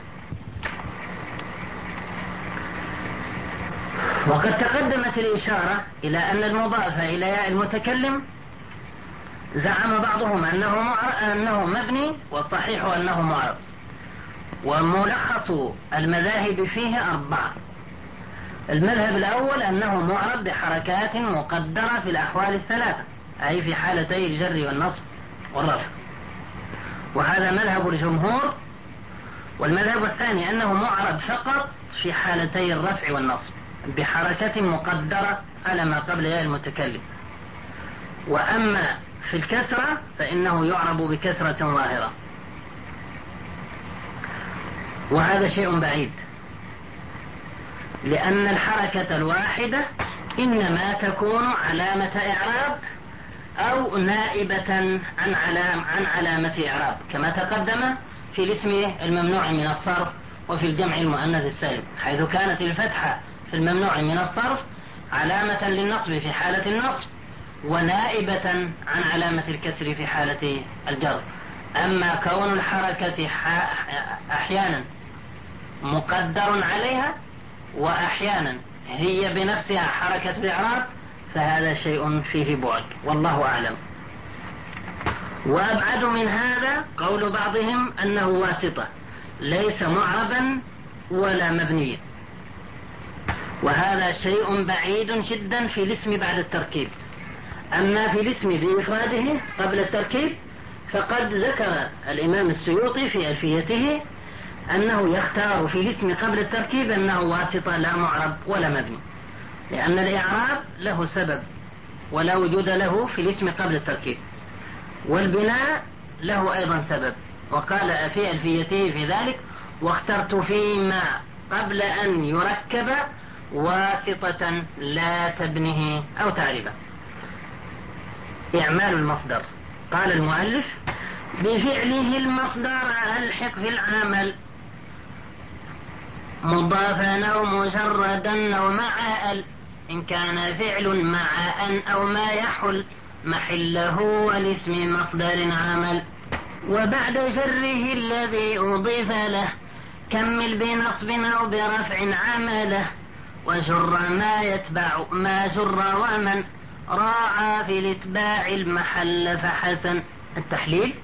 وقد تقدمت الإشارة إلى أن المضاف إلى ياء المتكلم زعم بعضهم أنه مبني، والصحيح أنه معرب. وملخص المذاهب فيه 4. المذهب الأول أنه معرب بحركات مقدرة في الأحوال 3، أي في حالتي الجر والنصب والرفع، وهذا مذهب الجمهور. والمذهب الثاني أنه معرب فقط في حالتي الرفع والنصب بحركة مقدرة على ما قبل ياء المتكلم. وأما في الكسرة فإنه يعرب بكسرة ظاهرة، وهذا شيء بعيد، لأن الحركة الواحدة إنما تكون علامة إعراب أو نائبة عن علامة إعراب، كما تقدم في الاسم الممنوع من الصرف وفي الجمع المؤنث السالم، حيث كانت الفتحة في الممنوع من الصرف علامة للنصب في حالة النصب ونائبة عن علامة الكسر في حالة الجر. أما كون الحركة أحيانا مقدر عليها وأحيانا هي بنفسها حركة إعراب فهذا شيء فيه بعد، والله أعلم. وأبعد من هذا قول بعضهم أنه واسطة، ليس معربا ولا مبنيا، وهذا شيء بعيد جدا في الاسم بعد التركيب. أما في الاسم بإفراده قبل التركيب فقد ذكر الإمام السيوطي في ألفيته أنه يختار في الاسم قبل التركيب أنه واسطة لا معرب ولا مبني، لأن الإعراب له سبب ولا وجود له في الاسم قبل التركيب، والبناء له أيضا سبب. وقال في ألفيته في ذلك: واخترت فيما قبل أن يركب واسطة لا تبنه أو تعربه. إعمال المصدر. قال المؤلف: بفعله المصدر ألحق في العمل مضافا أو مجردا أو مع ال، إن كان فعل مع أن أو ما يحل محله والاسم مصدر عمل. وبعد جره الذي أضيف له كمل بنصب أو برفع عمله، وجر ما يتبع ما جر ومن راعى في الاتباع المحل فحسن. التحليل: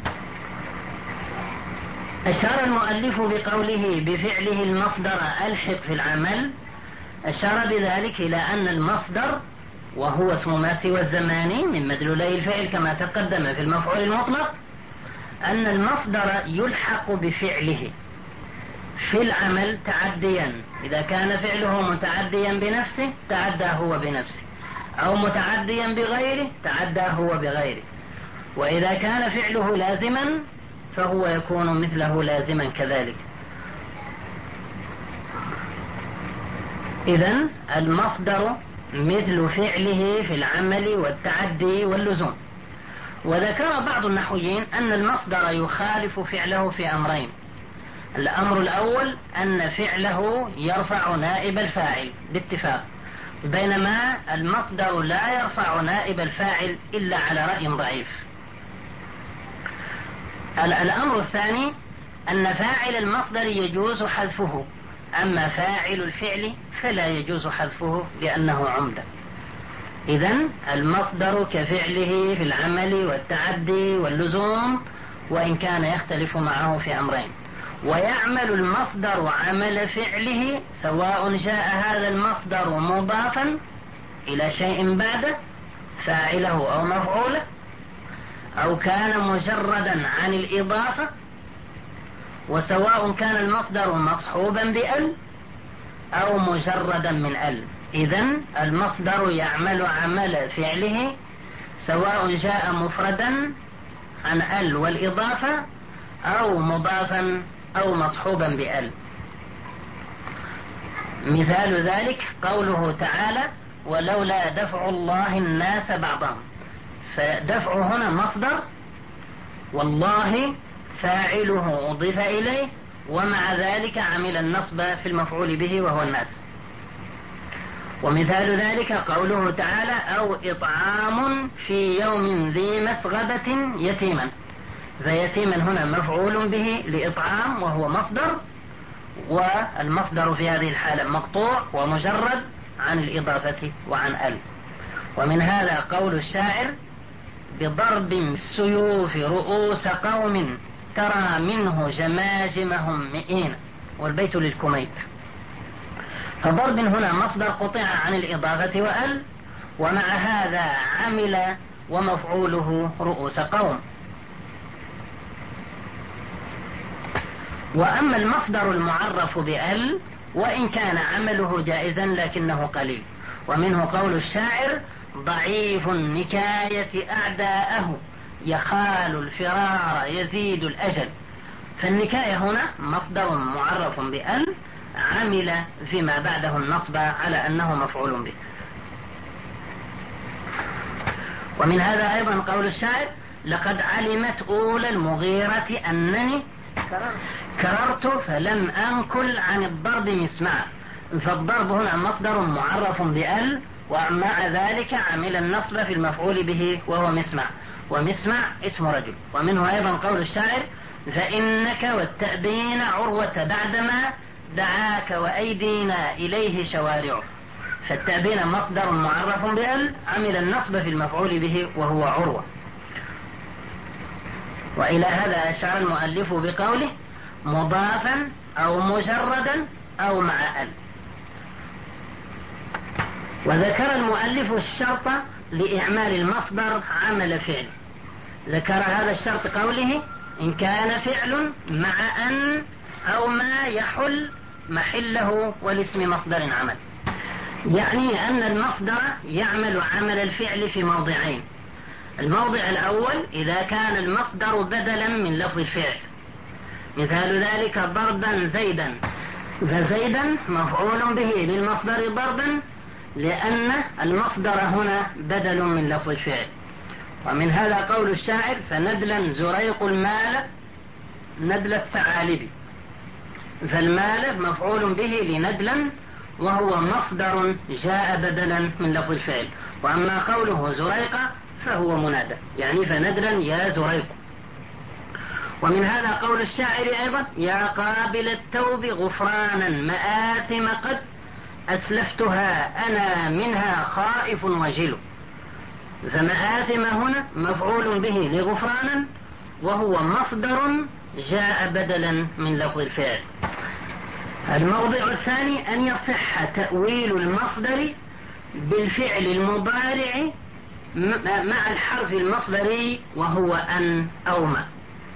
أشار المؤلف بقوله بفعله المصدر ألحق في العمل، أشار بذلك إلى أن المصدر وهو اسم ما سوى الزمان من مدلولي الفعل كما تقدم في المفعول المطلق، أن المصدر يلحق بفعله في العمل تعديا، إذا كان فعله متعديا بنفسه تعدى هو بنفسه، أو متعديا بغيره تعدى هو بغيره، وإذا كان فعله لازما فهو يكون مثله لازما كذلك. إذن المصدر مثل فعله في العمل والتعدي واللزوم. وذكر بعض النحويين أن المصدر يخالف فعله في أمرين: الأمر الأول أن فعله يرفع نائب الفاعل باتفاق، بينما المصدر لا يرفع نائب الفاعل إلا على رأي ضعيف. الأمر الثاني أن فاعل المصدر يجوز حذفه، أما فاعل الفعل فلا يجوز حذفه لأنه عمدة. إذن المصدر كفعله في العمل والتعدي واللزوم، وإن كان يختلف معه في أمرين. ويعمل المصدر عمل فعله سواء جاء هذا المصدر مضافا إلى شيء بعده فاعله أو مفعوله، أو كان مجردا عن الإضافة، وسواء كان المصدر مصحوبا بأل أو مجردا من أل. إذن المصدر يعمل عمل فعله سواء جاء مفردا عن أل والإضافة أو مضافا أو مصحوبا بأل. مثال ذلك قوله تعالى: ولولا دفع الله الناس بعضهم. فدفع هنا مصدر، والله فاعله أضيف إليه، ومع ذلك عمل النصب في المفعول به وهو الناس. ومثال ذلك قوله تعالى: أو إطعام في يوم ذي مسغبة يتيما. فيتيما هنا مفعول به لإطعام وهو مصدر، والمصدر في هذه الحالة مقطوع ومجرد عن الإضافة وعن ال. ومن هذا قول الشاعر: بضرب السيوف رؤوس قوم ترى منه جماجمهم مئين، والبيت للكميت. فضرب هنا مصدر قطع عن الإضافة وأل، ومع هذا عمل ومفعوله رؤوس قوم. وأما المصدر المعرف بأل وإن كان عمله جائزا لكنه قليل، ومنه قول الشاعر: ضعيف النكاية أعداءه يخال الفرار يزيد الأجل. فالنكاية هنا مصدر معرف بأل عمل فيما بعده النصب على أنه مفعول به. ومن هذا أيضا قول الشاعر: لقد علمت أولى المغيرة أنني كررت فلم أنكل عن الضرب مسمعا. فالضرب هنا مصدر معرف بأل، ومع ذلك عمل النصب في المفعول به وهو مسمع، ومسمع اسم رجل. ومنه أيضا قول الشاعر: فإنك والتأبين عروة بعدما دعاك وأيدينا إليه شوارع. فالتأبين مصدر معرف بأل عمل النصب في المفعول به وهو عروة. وإلى هذا أشار المؤلف بقوله: مضافا أو مجردا أو مع أل. وذكر المؤلف الشرط لإعمال المصدر عمل فعل. ذكر هذا الشرط قوله: إن كان فعل مع أن أو ما يحل محله والاسم مصدر عمل. يعني أن المصدر يعمل عمل الفعل في موضعين: الموضع الأول إذا كان المصدر بدلا من لفظ الفعل، مثال ذلك ضربا زيدا، فزيدا مفعول به للمصدر ضربا لأن المصدر هنا بدل من لفظ الفعل. ومن هذا قول الشاعر: فندلا زريق المال ندل الثعالب. فالمال مفعول به لندلا وهو مصدر جاء بدلا من لفظ الفعل. وأما قوله زريق فهو منادى، يعني فندلا يا زريق. ومن هذا قول الشاعر أيضا: يا قابل التوب غفرانا مآثم قد أسلفتها أنا منها خائف وجل. فمآثم هنا مفعول به لغفرانا وهو مصدر جاء بدلا من لفظ الفعل. الموضع الثاني أن يصح تأويل المصدر بالفعل المضارع مع الحرف المصدري وهو أن أو ما،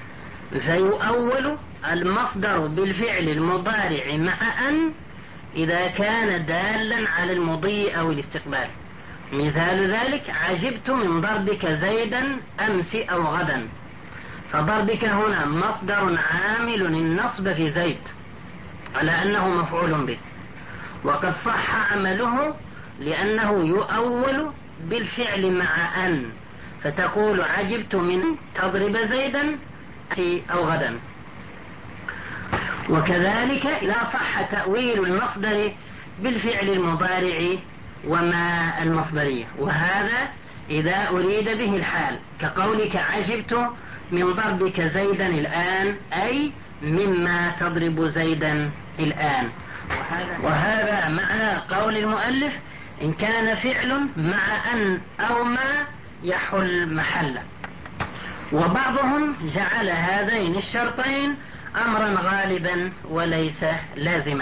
فيؤول المصدر بالفعل المضارع مع أن إذا كان دالا على المضي أو الاستقبال. مثال ذلك: عجبت من ضربك زيدا أمس أو غدا، فضربك هنا مصدر عامل النصب في زيد على أنه مفعول به، وقد صح عمله لأنه يؤول بالفعل مع أن، فتقول عجبت من تضرب زيدا أو غدا. وكذلك إذا صح تأويل المصدر بالفعل المضارع وما المصدرية، وهذا إذا أريد به الحال، كقولك عجبت من ضربك زيدا الآن، أي مما تضرب زيدا الآن. وهذا معنى قول المؤلف: إن كان فعل مع أن أو ما يحل محله. وبعضهم جعل هذين الشرطين أمرا غالبا وليس لازما،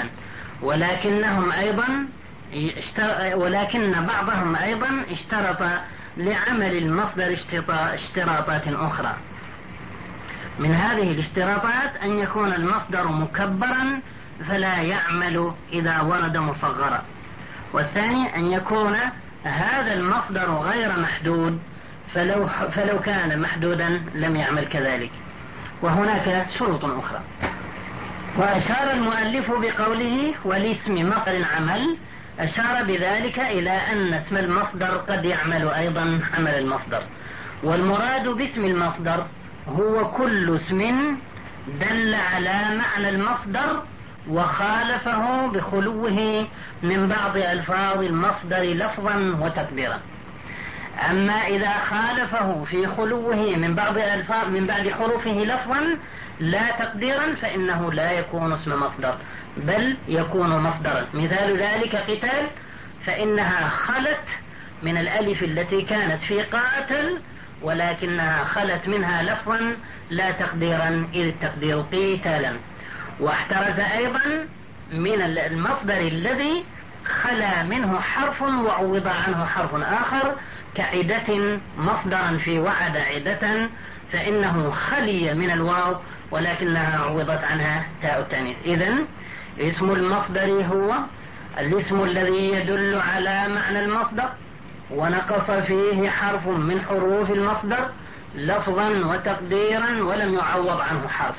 ولكن بعضهم أيضا اشترط لعمل المصدر اشتراطات أخرى. من هذه الاشتراطات أن يكون المصدر مكبرا فلا يعمل إذا ورد مصغرا، والثاني أن يكون هذا المصدر غير محدود، فلو كان محدودا لم يعمل كذلك. وهناك شروط أخرى. وأشار المؤلف بقوله: ولاسم مصدر عمل، أشار بذلك إلى أن اسم المصدر قد يعمل أيضا عمل المصدر. والمراد باسم المصدر هو كل اسم دل على معنى المصدر وخالفه بخلوه من بعض ألفاظ المصدر لفظا وتقديرا. أما إذا خالفه في خلوه من بعد حروفه لفظا لا تقديرا فإنه لا يكون اسم مصدر بل يكون مصدرا. مثال ذلك قتال، فإنها خلت من الألف التي كانت في قاتل، ولكنها خلت منها لفظا لا تقديرا، إذ التقدير قتالا. واحترز أيضا من المصدر الذي خلا منه حرف وعوض عنه حرف آخر، كعدة مصدرا في وعد عدة، فإنه خلي من الواو ولكنها عوضت عنها تاء التانيث. إذن اسم المصدر هو الاسم الذي يدل على معنى المصدر ونقص فيه حرف من حروف المصدر لفظا وتقديرا ولم يعوض عنه حرف.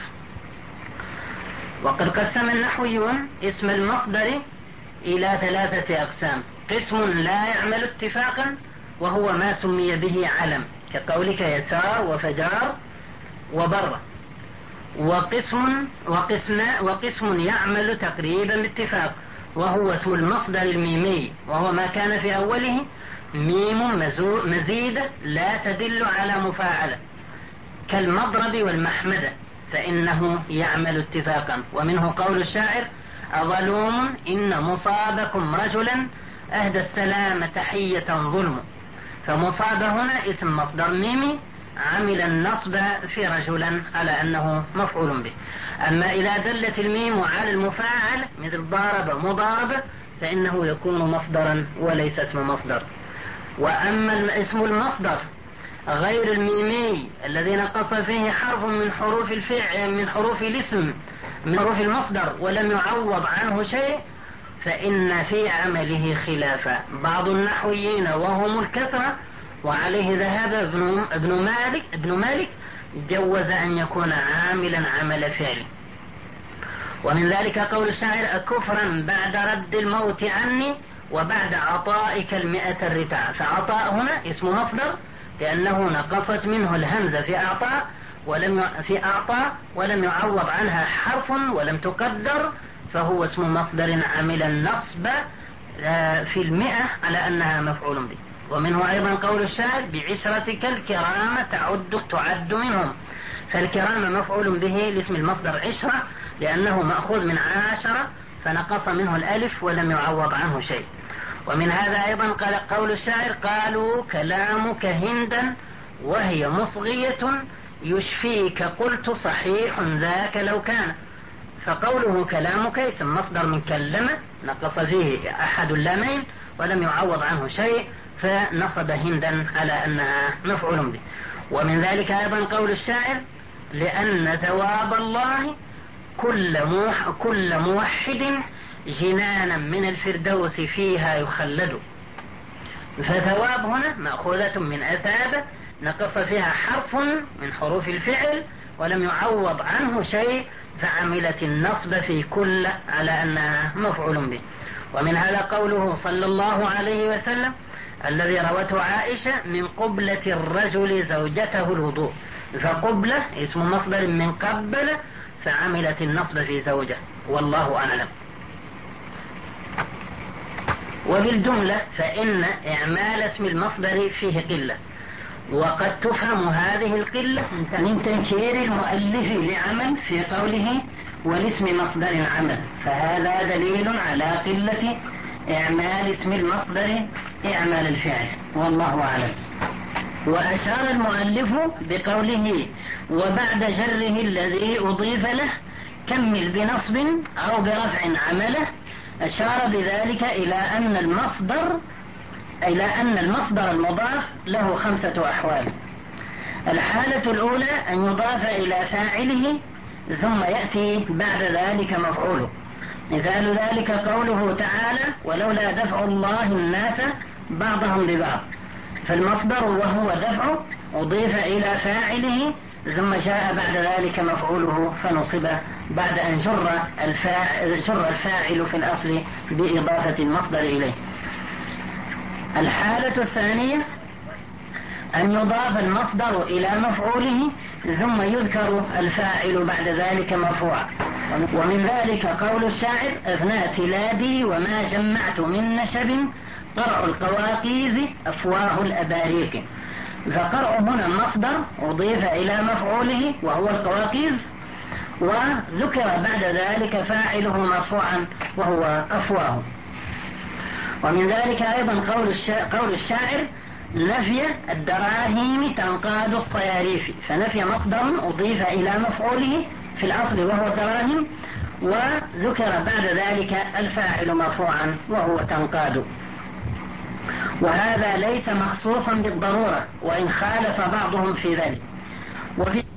وقد قسم النحويون اسم المصدر إلى 3 أقسام: قسم لا يعمل اتفاقا وهو ما سمي به علم، كقولك يسار وفجار وبر. وقسم يعمل تقريبا باتفاق وهو اسم المصدر الميمي، وهو ما كان في أوله ميم مزيدة لا تدل على مفاعلة، كالمضرب والمحمدة، فإنه يعمل اتفاقا. ومنه قول الشاعر: أظلوم إن مصابكم رجلا أهدى السلام تحية ظلم. فمصاب هنا اسم مصدر ميمي عمل النصب في رجلا على أنه مفعول به. أما إذا دلت الميم على المفاعل مثل ضارب مضاربة فإنه يكون مصدرا وليس اسم مصدر. وأما اسم المصدر غير الميمي الذي نقص فيه حرف من حروف الفعل من حروف الاسم من حروف المصدر ولم يعوض عنه شيء، فإن في عمله خلافا. بعض النحويين وهم الكثرة وعليه ذهب ابن مالك جوز أن يكون عاملا عمل فعل. ومن ذلك قول الشاعر: كفرا بعد رد الموت عني وبعد عطائك 100 الرتاع. فعطاء هنا اسم مصدر لأنه نقصت منه الهمزة في أعطى ولم يعوض عنها حرف ولم تقدر، فهو اسم مصدر عمل النصب في 100 على أنها مفعول به. ومنه أيضا قول الشاعر: بعشرتك الكرام تعد منهم. فالكرام مفعول به لاسم المصدر عشرة لأنه مأخوذ من عاشرة فنقص منه الألف ولم يعوض عنه شيء. ومن هذا أيضا قال قول الشاعر: قالوا كلامك هندا وهي مصغية يشفيك، قلت صحيح ذاك لو كان. فقوله كلامك اسم مصدر من كلمة نقص فيه أحد اللامين ولم يعوض عنه شيء فنصب هندا على أنها مفعول به. ومن ذلك أيضا قول الشاعر لأن ثواب الله كل موحد جنانا من الفردوس فيها يخلد. فثواب هنا مأخوذة من أثاب نقص فيها حرف من حروف الفعل ولم يعوض عنه شيء فعملت النصب في كل على أنها مفعول به. ومن هذا قوله صلى الله عليه وسلم الذي روته عائشة من قبلة الرجل زوجته الوضوء. فقبلة اسم مصدر من قبل فعملت النصب في زوجة والله أعلم. وبالجملة فإن إعمال اسم المصدر فيه قلة، وقد تفهم هذه القلة من تنكير المؤلف لعمل في قوله والاسم مصدر عمل، فهذا دليل على قلة إعمال اسم المصدر إعمال الفعل والله أعلم. وأشار المؤلف بقوله وبعد جره الذي أضيف له كمل بنصب أو برفع عمله، أشار بذلك إلى أن المصدر المضاف له 5 أحوال. الحالة الأولى أن يضاف إلى فاعله ثم يأتي بعد ذلك مفعوله. مثال ذلك قوله تعالى ولولا دفع الله الناس بعضهم ببعض، فالمصدر وهو دفع أضيف إلى فاعله ثم جاء بعد ذلك مفعوله فنصب بعد أن جر الفاعل في الأصل بإضافة المصدر إليه. الحالة الثانية أن يضاف المصدر إلى مفعوله ثم يذكر الفاعل بعد ذلك مرفوعا. ومن ذلك قول الشاعر أثنى تلادي وما جمعت من نشب قرع القواقيز أفواه الأباريق. فقرع هنا مصدر أضيف إلى مفعوله وهو القواقيز، وذكر بعد ذلك فاعله مرفوعا وهو أفواه. ومن ذلك أيضا قول الشاعر نفي الدراهم تنقاد الصياريف، فنفي مصدر أضيف إلى مفعوله في الأصل وهو الدراهم، وذكر بعد ذلك الفاعل مرفوعا وهو تنقاد. وهذا ليس مخصوصا بالضرورة وإن خالف بعضهم في ذلك. وفي